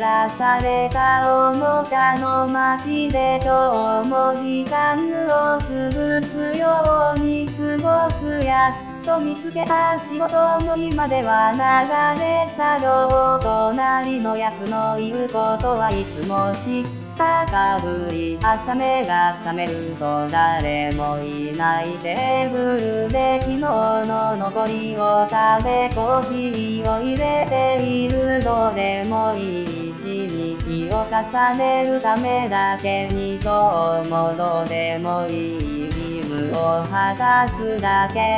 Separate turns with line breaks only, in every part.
らされたおもちゃの街で今日も時間を潰すように過ごすやっと見つけた仕事の今では流れ作業隣のやつの言うことはいつも知ったかぶり朝目が覚めると誰もいないテーブルで昨日の残りを食べコーヒーを入れているどうでもいい一日を重ねるためだけに今日もどうでもいい義務を果たすだけ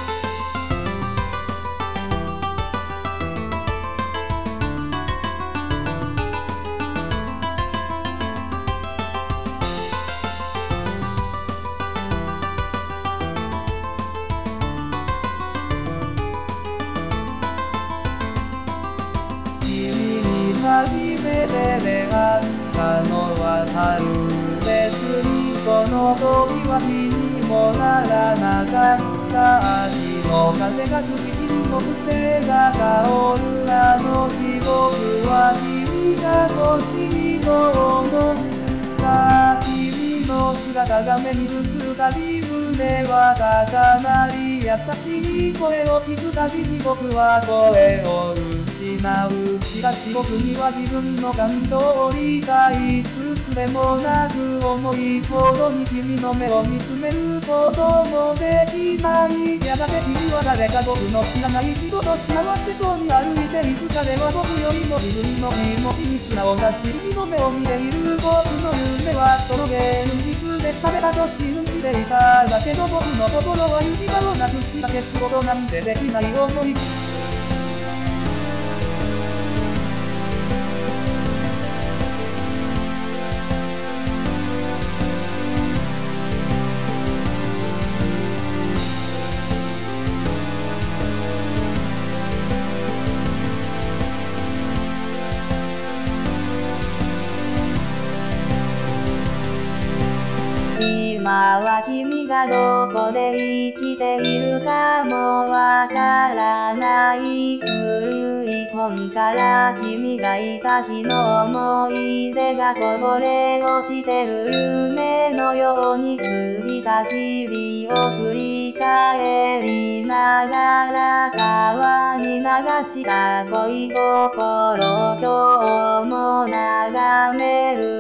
初めて出会ったのは春別にその時は気にもならなかった秋の風が吹き君の癖が香るあの日僕は君が欲しいと思った君の姿が目に映るたび胸は高鳴り優しい声を聞くたびに僕は声を失うしかし僕には自分の感情を理解すつでもなく重いほどに君の目を見つめることもできないやがて君は誰か僕の知らない人と幸せそうに歩いていつかでは僕よりも自分の気持ちに素直だし君の目を見ている僕の夢はその現実で覚めたと信じていただけど僕の心は行き場をなくし消すことなんてできない思い
今は君がどこで生きているかもわからない古い本から君がいた日の思い出がこぼれ落ちてる夢のように過ぎた日々を振り返りながら川に流した恋心今日も眺める